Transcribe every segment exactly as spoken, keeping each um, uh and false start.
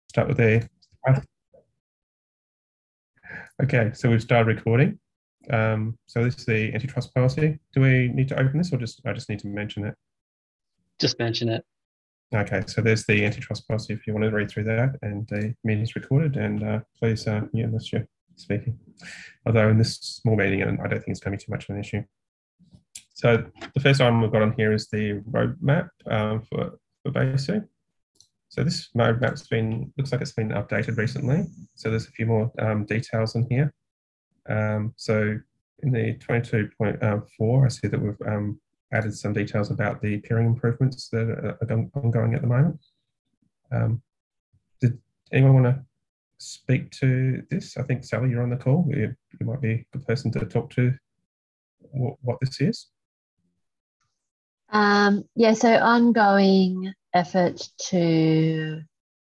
start with the. Okay, so we've started recording. Um, so this is the antitrust policy. Do we need to open this, or just I just need to mention it? Just mention it. Okay, so there's the antitrust policy. If you want to read through that, and the meeting's recorded, and uh, please, uh, yeah, unless you're speaking. Although in this small meeting, and I don't think it's going to be too much of an issue. So the first item we've got on here is the roadmap um, for for BASU. So this roadmap's been, looks like it's been updated recently. So there's a few more um, details in here. Um, so in the twenty-two point four, I see that we've um, added some details about the peering improvements that are ongoing at the moment. Um, did anyone want to speak to this? I think, Sally, you're on the call. You, you might be a good person to talk to what, what this is. Um, yeah, so ongoing effort to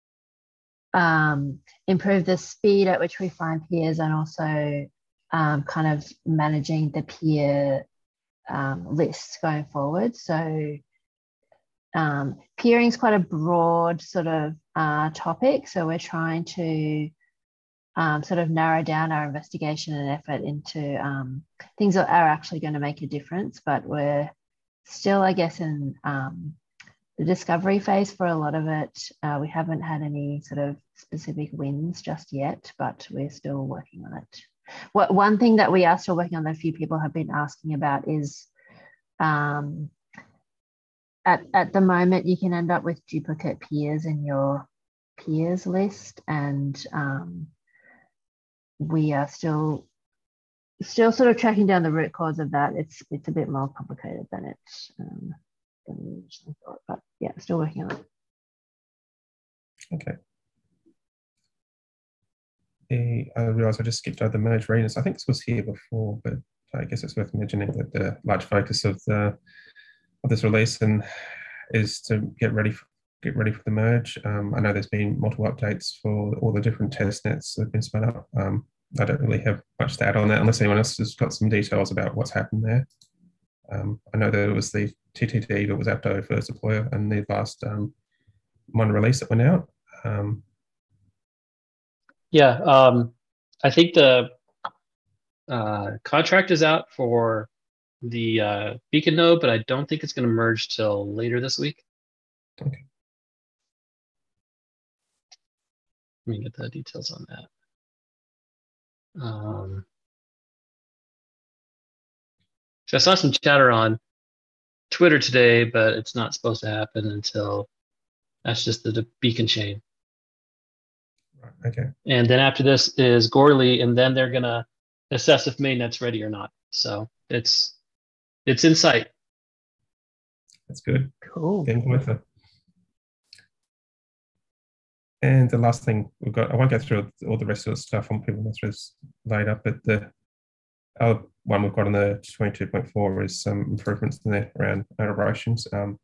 um, improve the speed at which we find peers, and also um, kind of managing the peer um, lists going forward. So um, peering is quite a broad sort of uh, topic. So we're trying to um, sort of narrow down our investigation and effort into um, things that are actually going to make a difference, but we're still, I guess, in um, the discovery phase for a lot of it. Uh, we haven't had any sort of specific wins just yet, but we're still working on it. What, one thing that we are still working on that a few people have been asking about is um, at, at the moment, you can end up with duplicate peers in your peers list, and um, we are still still sort of tracking down the root cause of that. It's it's a bit more complicated than it um, than we originally thought, but yeah, still working on it. Okay. The, I realised I just skipped over the merge readiness. I think this was here before, but I guess it's worth mentioning that the large focus of the of this release and is to get ready for, get ready for the merge. Um, I know there's been multiple updates for all the different test nets that have been spun up. Um, I don't really have much to add on that unless anyone else has got some details about what's happened there. Um, I know that it was the T T D that was Apto for Sequoia and the last um, one release that went out. Um, yeah, um, I think the uh, contract is out for the uh, Beacon node, but I don't think it's going to merge till later this week. Okay. Let me get the details on that. Um, so I saw some chatter on Twitter today, but it's not supposed to happen until that's just the, the Beacon chain. Right, okay. And then after this is Goerli, and then they're gonna assess if mainnet's ready or not. So it's it's in sight. That's good. Cool. Getting closer. And the last thing we've got, I won't go through all the rest of the stuff on people this later, but the other one we've got on the twenty-two point four is some improvements in there around operations. Um,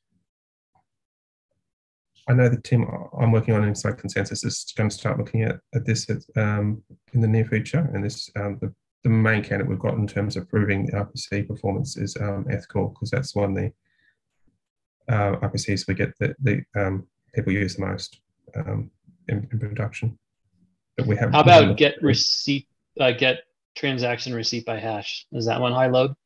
I know the team I'm working on inside Consensus is going to start looking at, at this at, um, in the near future. And this um, the, the main candidate we've got in terms of proving R P C performance is um, Ethcore, because that's one of the uh, R P Cs we get that the um, people use the most um, in, in production. But we have. How about get receipt, uh, get transaction receipt by hash? Is that one high load?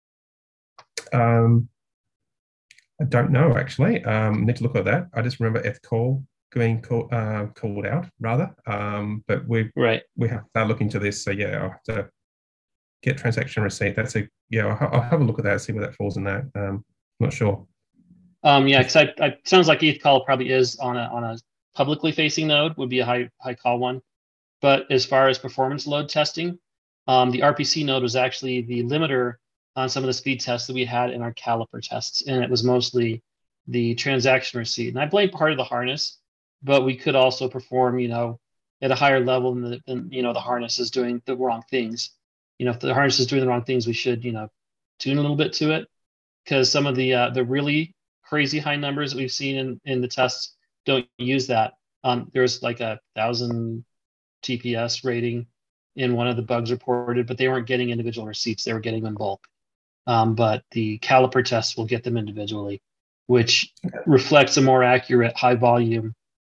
Um, I don't know, actually. Um, need to look at that. I just remember Ethcore being call, uh, called out, rather. Um, but we right. we have to start looking into this. So yeah, I'll have to get transaction receipt. That's a yeah. I'll, I'll have a look at that, see where that falls in that. Um, not sure. Um, yeah, because I, I sounds like ETHCall probably is on a on a publicly facing node, would be a high high call one. But as far as performance load testing, um, the R P C node was actually the limiter on some of the speed tests that we had in our caliper tests. And it was mostly the transaction receipt. And I blame part of the harness, but we could also perform, you know, at a higher level than, the, than you know, the harness is doing the wrong things. You know, if the harness is doing the wrong things, we should, you know, tune a little bit to it, because some of the uh, the really crazy high numbers that we've seen in, in the tests don't use that. Um, there's like a thousand T P S rating in one of the bugs reported, but they weren't getting individual receipts. They were getting them in bulk. Um, but the caliper tests will get them individually, which reflects a more accurate high volume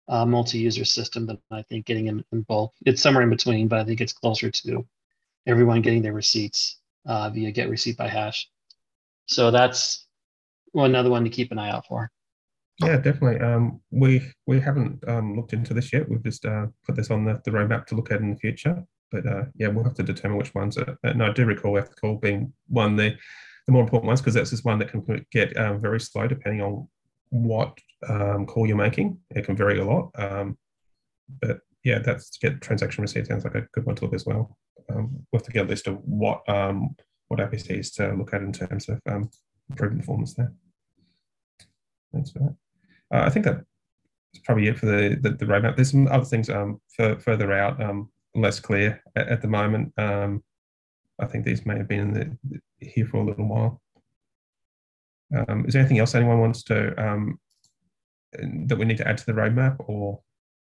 uh, multi-user system than I think getting in, in bulk. It's somewhere in between, but I think it's closer to everyone getting their receipts uh, via get receipt by hash. So that's one another one to keep an eye out for. Yeah, definitely. Um, we we haven't um, looked into this yet. We've just uh, put this on the, the roadmap to look at in the future. But uh, yeah, we'll have to determine which ones. Are, and I do recall Ethicall being one of the, the more important ones, because that's just one that can get um, very slow depending on what um, call you're making. It can vary a lot. Um, but yeah, that's to get transaction receipt sounds like a good one to look as well. Um, we'll have to get a list of what um, what R P Cs to look at in terms of um, improving performance there. Thanks for that. Uh, I think that's probably it for the, the, the roadmap. There's some other things um, for, further out, um, less clear at, at the moment. Um, I think these may have been in the, here for a little while. Um, is there anything else anyone wants to, um, that we need to add to the roadmap, or?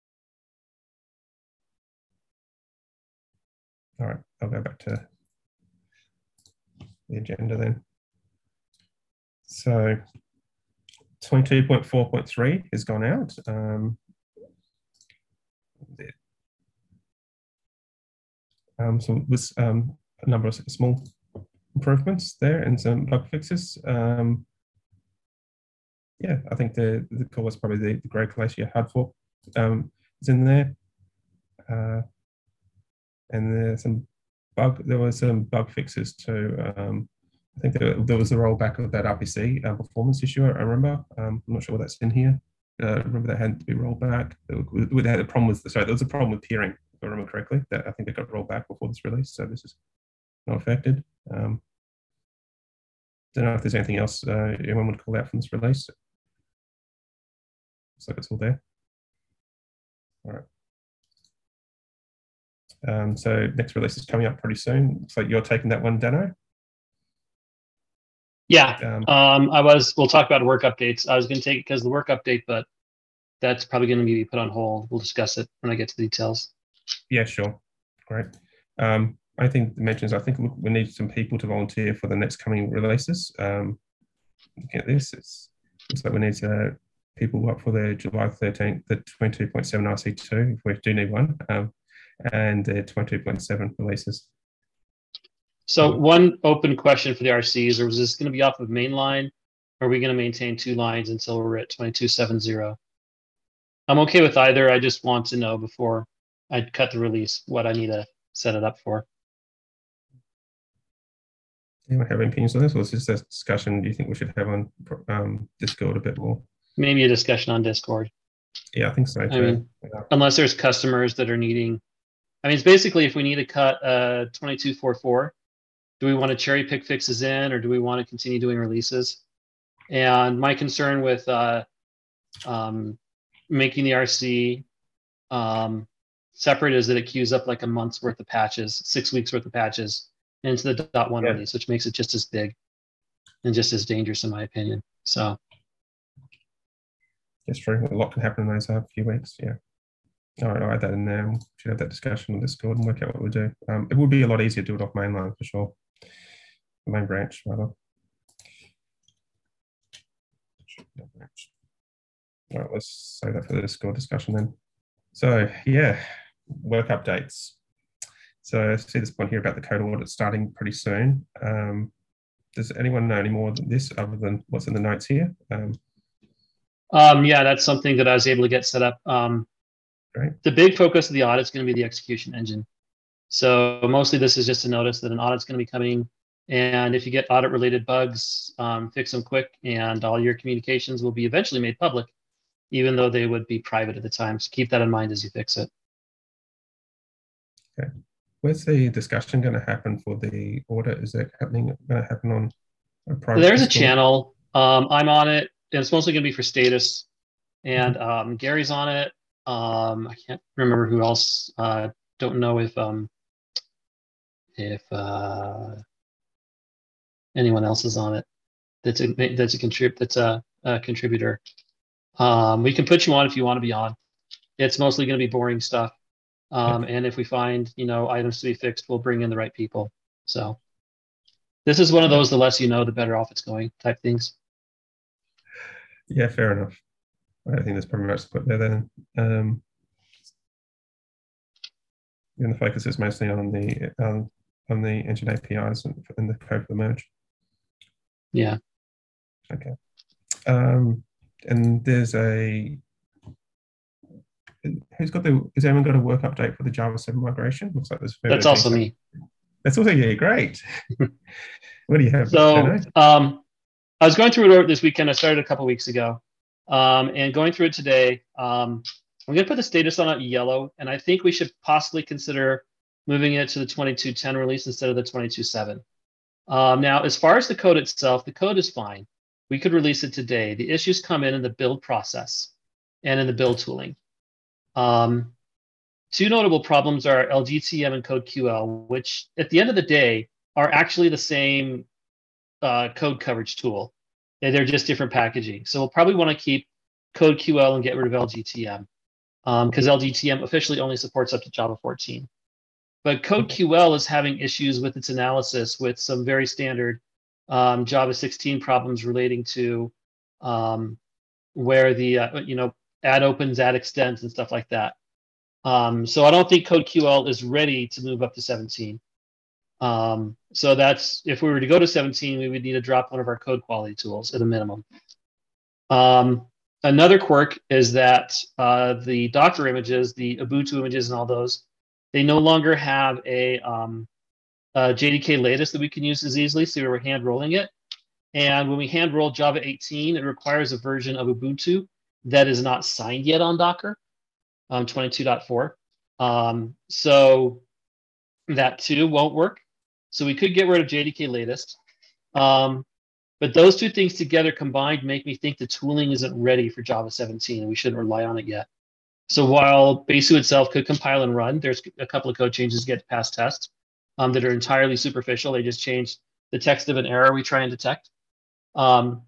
All right, I'll go back to the agenda then. So twenty-two point four point three has gone out. Um, um, so with um, a number of small improvements there and some bug fixes. Um, yeah, I think the the core was probably the, the Grey Glacier hard fork um, is in there, uh, and there's some bug. There were some bug fixes too. Um, I think there, there was a rollback of that R P C uh, performance issue. I remember. Um, I'm not sure what that's in here. Uh, remember that had to be rolled back. We had a problem with sorry, there was a problem with peering, if I remember correctly. That I think it got rolled back before this release, so this is not affected. Um, don't know if there's anything else uh, anyone would call out from this release. Looks like it's all there. All right. Um, so next release is coming up pretty soon. Looks like you're taking that one, Dano. Yeah, um, um, I was. We'll talk about work updates. I was going to take it because the work update, but that's probably going to be put on hold. We'll discuss it when I get to the details. Yeah, sure. Great. Um, I think the mentions. I think we need some people to volunteer for the next coming releases. Um, looking at this, it's looks like we need uh, people up for the July thirteenth, the twenty-two point seven R C two, if we do need one, um, and the twenty-two point seven releases. So one open question for the R Cs, or was this going to be off of mainline, or are we going to maintain two lines until we're at twenty-two point seven zero? I'm okay with either. I just want to know before I cut the release what I need to set it up for. Anyone have any opinions on this, or is this a discussion do you think we should have on um, Discord a bit more? Maybe a discussion on Discord. Yeah, I think so too. I mean, yeah. Unless there's customers that are needing. I mean, it's basically if we need to cut uh, twenty-two point forty-four, do we want to cherry pick fixes in, or do we want to continue doing releases? And my concern with uh, um, making the R C um, separate is that it queues up like a month's worth of patches, six weeks worth of patches into the dot one yeah. release, which makes it just as big and just as dangerous, in my opinion. So that's true. A lot can happen in those uh, few weeks. Yeah. All right, I'll add that in there. We should have that discussion on Discord and work out what we do. Um, it would be a lot easier to do it off mainline for sure. The main branch, rather. All right, let's save that for the Discord discussion then. So yeah, work updates. So I see this point here about the code audit starting pretty soon. Um, does anyone know any more than this other than what's in the notes here? Um, um, yeah, that's something that I was able to get set up. Um, Great. The big focus of the audit is going to be the execution engine. So mostly this is just a notice that an audit's going to be coming. And if you get audit related bugs, um, fix them quick, and all your communications will be eventually made public, even though they would be private at the time. So keep that in mind as you fix it. Okay. Where's the discussion going to happen for the audit? Is that happening? Going to happen on a private? There's Discord? a channel. Um, I'm on it, and it's mostly going to be for status. And um, Gary's on it. Um, I can't remember who else. Uh, don't know if um, if uh, anyone else is on it. That's a that's a contrib that's a, a contributor. Um, we can put you on if you want to be on. It's mostly going to be boring stuff. Um, and if we find you know items to be fixed, we'll bring in the right people. So this is one of those. The less you know, the better off it's going type things. Yeah, fair enough. I don't think there's probably much to put there then. Um, and the focus is mostly on the um, on the engine A P Is and, and the code for the merge. Yeah. Okay. Um, and there's a who's got the has anyone got a work update for the Java seven migration? Looks like there's That's also me. That's also yeah, great. What do you have? So um, I was going through it this weekend. I started a couple weeks ago, um, and going through it today. Um, I'm going to put the status on it yellow, and I think we should possibly consider moving it to the twenty-two ten release instead of the twenty-two seven. Um, now, as far as the code itself, the code is fine. We could release it today. The issues come in in the build process and in the build tooling. Um, two notable problems are L G T M and CodeQL, which at the end of the day are actually the same uh, code coverage tool. They're just different packaging. So we'll probably want to keep CodeQL and get rid of L G T M because um, L G T M officially only supports up to Java fourteen. But CodeQL is having issues with its analysis with some very standard um, Java sixteen problems relating to um, where the, uh, you know, add opens, add extends, and stuff like that. Um, so I don't think CodeQL is ready to move up to seventeen. Um, so that's, if we were to go to seventeen, we would need to drop one of our code quality tools at a minimum. Um, another quirk is that uh, the Docker images, the Ubuntu images and all those, they no longer have a, um, a J D K latest that we can use as easily, so we were hand rolling it. And when we hand roll Java eighteen, it requires a version of Ubuntu that is not signed yet on Docker, um, twenty-two point four. Um, so that too won't work. So we could get rid of J D K latest. Um, but those two things together combined make me think the tooling isn't ready for Java seventeen, and we shouldn't rely on it yet. So while Besu itself could compile and run, there's a couple of code changes to get past test um, that are entirely superficial. They just changed the text of an error we try and detect. Um,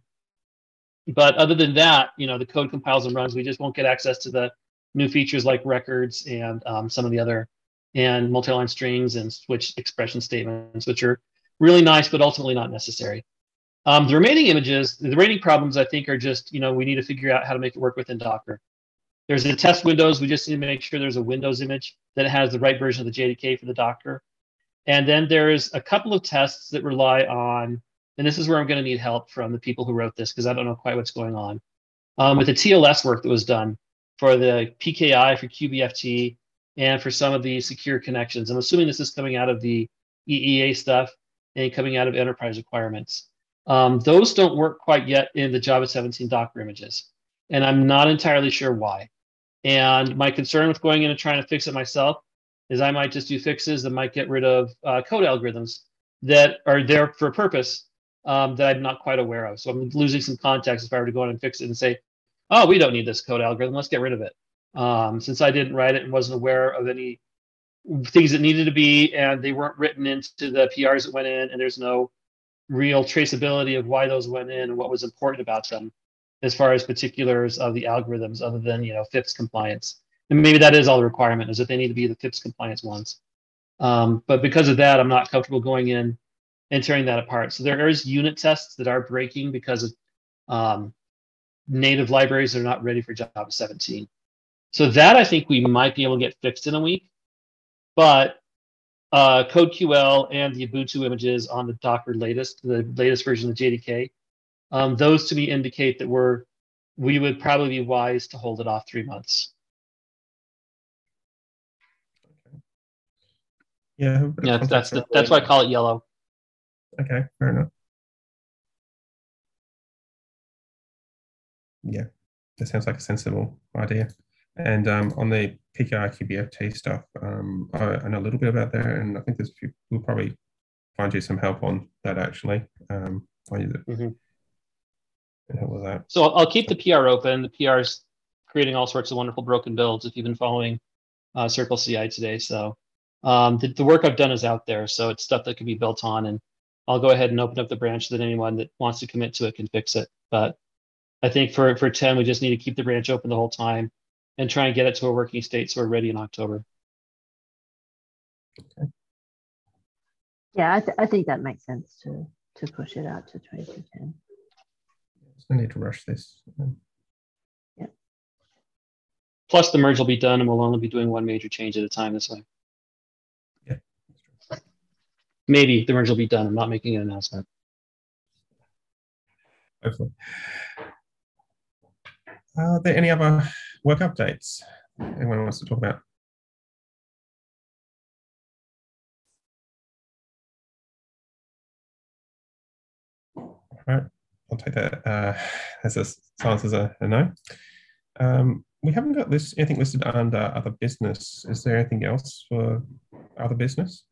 but other than that, you know, the code compiles and runs. We just won't get access to the new features like records and um, some of the other, and multi-line strings and switch expression statements, which are really nice, but ultimately not necessary. Um, the remaining images, the remaining problems, I think, are just, you know, we need to figure out how to make it work within Docker. There's the test windows. We just need to make sure there's a Windows image that has the right version of the J D K for the Docker. And then there's a couple of tests that rely on, and this is where I'm going to need help from the people who wrote this because I don't know quite what's going on. Um, with the T L S work that was done for the P K I, for Q B F T, and for some of the secure connections. I'm assuming this is coming out of the E E A stuff and coming out of enterprise requirements. Um, those don't work quite yet in the Java seventeen Docker images, and I'm not entirely sure why. And my concern with going in and trying to fix it myself is I might just do fixes that might get rid of uh, code algorithms that are there for a purpose um, that I'm not quite aware of. So I'm losing some context if I were to go in and fix it and say, oh, we don't need this code algorithm, let's get rid of it. Um, since I didn't write it and wasn't aware of any things that needed to be, and they weren't written into the P Rs that went in, and there's no real traceability of why those went in and what was important about them as far as particulars of the algorithms other than, you know, FIPS compliance. And maybe that is all the requirement, is that they need to be the FIPS compliance ones. Um, but because of that, I'm not comfortable going in and tearing that apart. So there is unit tests that are breaking because of um, native libraries that are not ready for Java seventeen. So that I think we might be able to get fixed in a week. But uh, CodeQL and the Ubuntu images on the Docker latest, the latest version of J D K, um, those to me indicate that we're we would probably be wise to hold it off three months. Yeah, yeah, that's the, that's why I call it yellow. Okay, fair enough. Yeah, that sounds like a sensible idea. And um, on the P K I Q B F T stuff, um, I, I know a little bit about that, and I think there's a few, we'll probably find you some help on that actually. Um, find you the, mm-hmm. help with that. So I'll keep the P R open. The P R is creating all sorts of wonderful broken builds if you've been following uh, Circle C I today. So um, the, the work I've done is out there, so it's stuff that can be built on, and I'll go ahead and open up the branch so that anyone that wants to commit to it can fix it. But I think for, for ten, we just need to keep the branch open the whole time and try and get it to a working state so we're ready in October. Okay. Yeah, I, th I think that makes sense to, to push it out to twenty-two ten. There's no need to rush this. Yeah. Plus, the merge will be done, and we'll only be doing one major change at a time this way. Yeah. Maybe the merge will be done. I'm not making an announcement. Hopefully. Are there any other work updates anyone wants to talk about? All right, I'll take that uh, as a silence as a, a no. Um, we haven't got this anything listed under other business. Is there anything else for other business?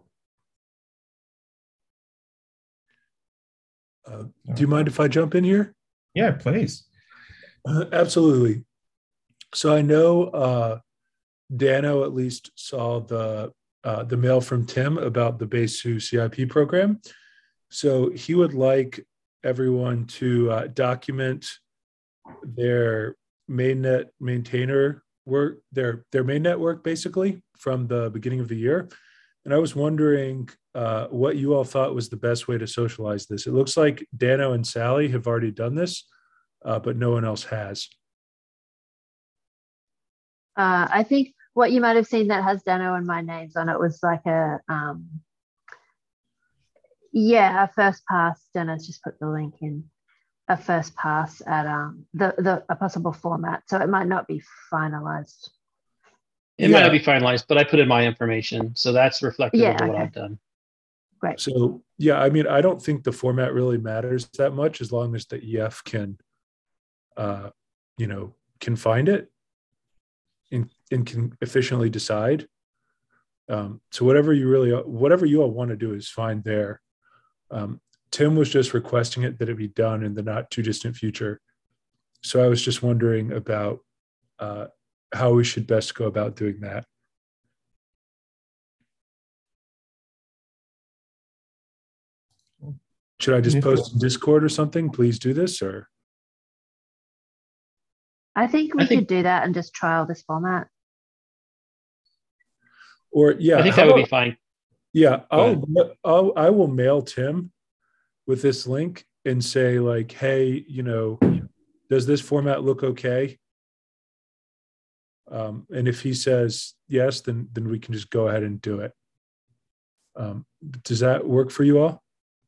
Uh, do you mind if I jump in here? Yeah, please. Uh, absolutely. So I know uh, Dano at least saw the uh, the mail from Tim about the Besu C I P program. So he would like everyone to uh, document their mainnet maintainer work, their their mainnet work basically from the beginning of the year. And I was wondering uh, what you all thought was the best way to socialize this. It looks like Dano and Sally have already done this, uh, but no one else has. Uh, I think what you might have seen that has Dano and my names on it was like a, um, yeah, a first pass. Dano's just put the link in, a first pass at um, the, the a possible format. So it might not be finalized. It Yeah. might not be finalized, but I put in my information, so that's reflective Yeah, of what okay. I've done. Great. So yeah, I mean, I don't think the format really matters that much as long as the E F can, uh, you know, can find it and, and can efficiently decide. Um, so whatever you really, whatever you all want to do is fine there. Um, Tim was just requesting it that it be done in the not too distant future. So I was just wondering about uh, how we should best go about doing that. Should I just post in Discord or something? Please do this, or? I think we I think- could do that and just trial this format. Or yeah, I think how that would be about- fine. Yeah, Go I'll, I'll I will mail Tim with this link and say like, hey, you know, does this format look okay? Um, and if he says yes, then then we can just go ahead and do it. Um, does that work for you all?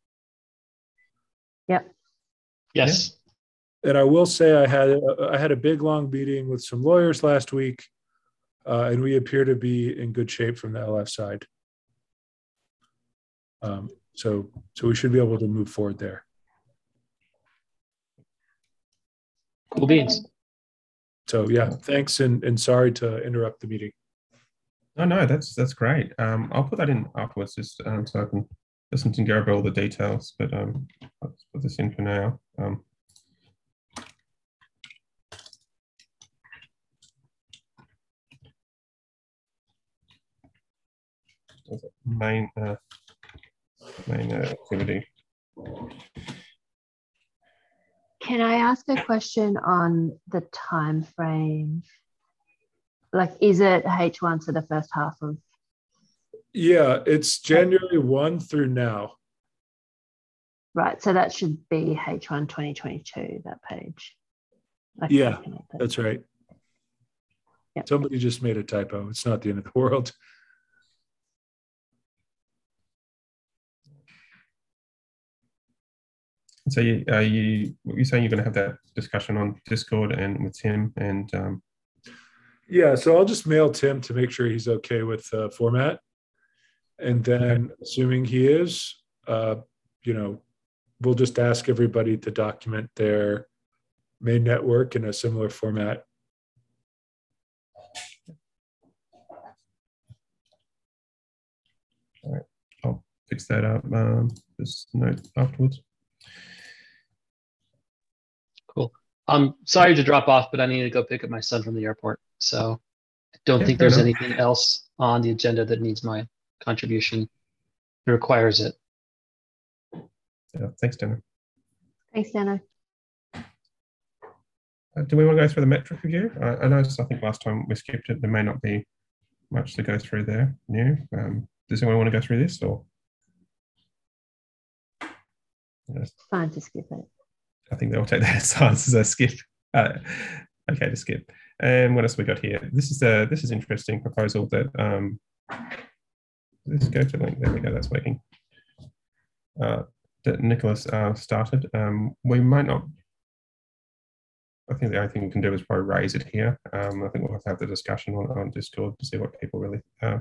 Yep. Yes. And I will say I had I had a big long meeting with some lawyers last week, uh, and we appear to be in good shape from the L F side. Um, so so we should be able to move forward there. Cool beans. So yeah, thanks and, and sorry to interrupt the meeting. No, no, that's that's great. Um, I'll put that in afterwards, just um, so I can listen to go over all the details. But um, let's put this in for now. Um, main uh, main uh, activity. Can I ask a question on the time frame? Like, is it H one, so the first half of? Yeah, it's January first through now. Right, so that should be H one twenty twenty-two, that page. Okay, Yeah, I can make that. That's right. Yep. Somebody just made a typo. It's not the end of the world. So you, uh, you, you're saying you're going to have that discussion on Discord and with Tim and um, Yeah, so I'll just mail Tim to make sure he's okay with the format. And then assuming he is, uh, you know, we'll just ask everybody to document their main network in a similar format. all right, I'll fix that up. Um, this note afterwards. Cool. Um, sorry to drop off, but I need to go pick up my son from the airport. So I don't Yeah, think fair there's enough. anything else on the agenda that needs my contribution. It requires it. Yeah, thanks, Dana. Thanks, Dano. Uh, do we want to go through the metric review? I, I noticed, I think last time we skipped it, there may not be much to go through there new. Um, does anyone want to go through this or? Yes, It's fine to skip it. I think they'll take that as silence as a skip. Uh, okay, to skip. And what else we got here? This is a this is interesting proposal that um, let's go to link. There we go. That's working. Uh, that Nicholas uh, started. Um, we might not. I think the only thing we can do is probably raise it here. Um, I think we'll have to have the discussion on, on Discord to see what people really uh,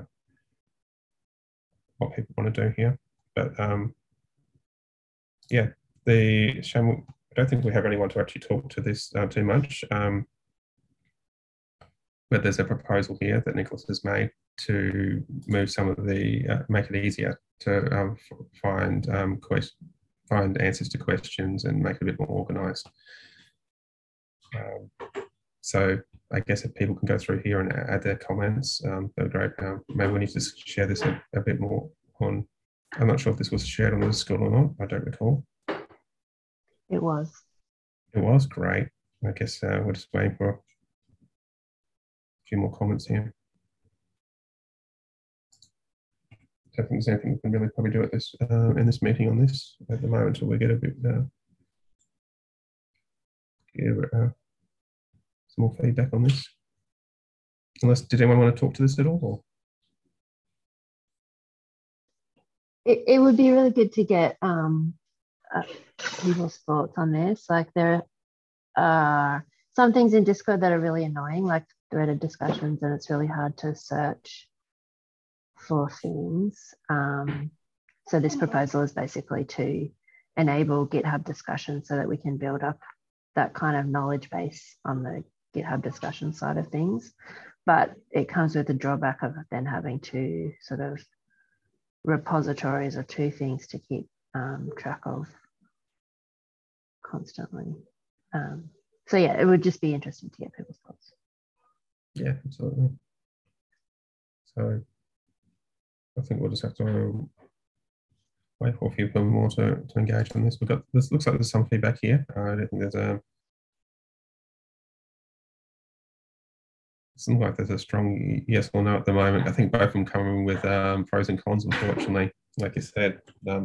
what people want to do here. But um, yeah, the shame. I don't think we have anyone to actually talk to this uh, too much. Um, but there's a proposal here that Nicholas has made to move some of the, uh, make it easier to um, find um, quest find answers to questions and make it a bit more organised. Um, so I guess if people can go through here and add their comments, um, that'd be great. Um, maybe we need to share this a, a bit more on. I'm not sure if this was shared on the Discord or not. I don't recall. It was. It was great. I guess uh, we're just waiting for a few more comments here. I don't think there's anything we can really probably do at this uh, in this meeting on this at the moment until we get a bit uh, get, uh, some more feedback on this. Unless, did anyone want to talk to this at all? Or? It, it would be really good to get um, uh, people's thoughts on this. Like there are some things in Discord that are really annoying, like threaded discussions, and it's really hard to search for things. Um, so this proposal is basically to enable GitHub discussion so that we can build up that kind of knowledge base on the GitHub discussion side of things. But it comes with the drawback of then having two sort of repositories or two things to keep um, track of constantly. Um, so yeah, it would just be interesting to get people's thoughts. Yeah, absolutely. So I think we'll just have to wait for a few people more to, to engage on this. We've got, this looks like there's some feedback here. Uh, I don't think there's a, doesn't look like there's a strong yes or no at the moment. I think both of them coming with um, pros and cons, unfortunately, like you said. Um,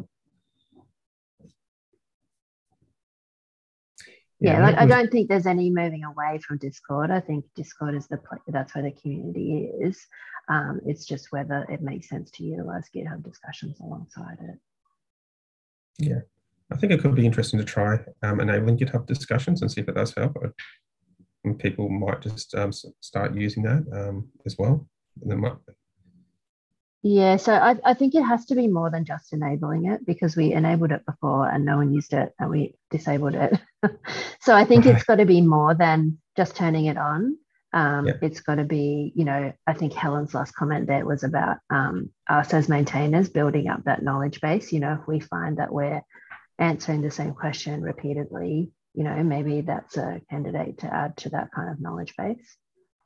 yeah, yeah, like I don't think there's any moving away from Discord. I think Discord is the place, that's where the community is. Um, it's just whether it makes sense to utilize GitHub discussions alongside it. Yeah, I think it could be interesting to try um, enabling GitHub discussions and see if it does help. And people might just um, start using that um, as well. And they might... Yeah, so I, I think it has to be more than just enabling it, because we enabled it before and no one used it and we disabled it. So I think it's got to be more than just turning it on. Um, yeah. It's got to be, you know, I think Helen's last comment there was about um, us as maintainers building up that knowledge base. You know, if we find that we're answering the same question repeatedly, you know, maybe that's a candidate to add to that kind of knowledge base.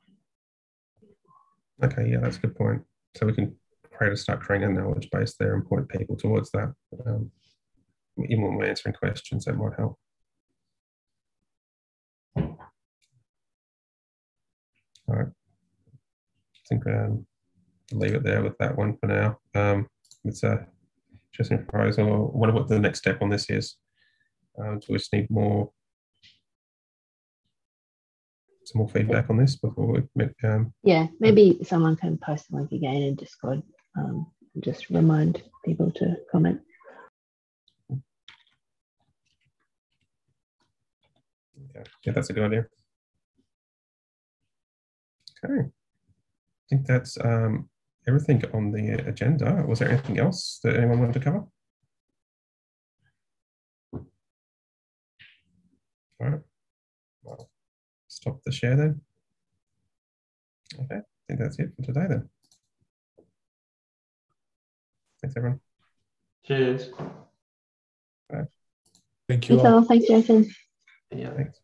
Okay, yeah, that's a good point. So we can create a start creating a knowledge base there and point people towards that. Um, even when we're answering questions, that might help. All right. I think um, I'll leave it there with that one for now. Um, it's a interesting proposal. What about the next step on this is? Uh, do we just need more, some more feedback on this before we make, um, yeah, maybe um, someone can post the link again in Discord um, and just remind people to comment. Okay. Yeah, that's a good idea. Okay, I think that's um, everything on the agenda. Was there anything else that anyone wanted to cover? All right, well, stop the share then. Okay, I think that's it for today then. Thanks, everyone. Cheers. All right. Thank you all. Thanks, Jason. Yeah. Thanks.